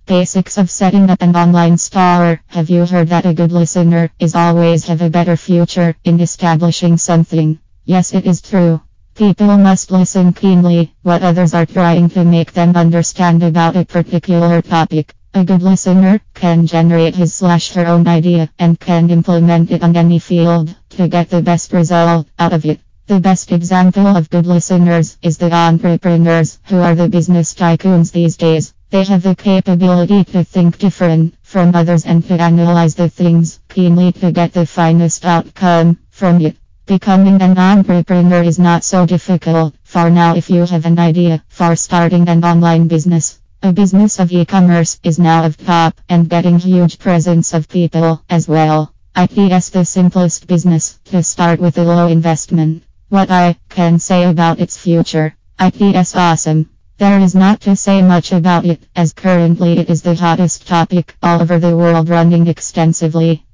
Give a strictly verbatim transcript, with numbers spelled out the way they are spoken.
Basics of setting up an online store. Have you heard that a good listener is always have a better future in establishing something? Yes, it is true. People must listen keenly what others are trying to make them understand about a particular topic. A good listener can generate his slash her own idea and can implement it on any field to get the best result out of it. The best example of good listeners is the entrepreneurs who are the business tycoons these days. They have the capability to think different from others and to analyze the things keenly to get the finest outcome from it. Becoming an entrepreneur is not so difficult for now if you have an idea for starting an online business. A business of e-commerce is now of top and getting huge presence of people as well. It is the simplest business to start with a low investment. What I can say about its future, it is awesome. There is not to say much about it, as currently it is the hottest topic all over the world, running extensively.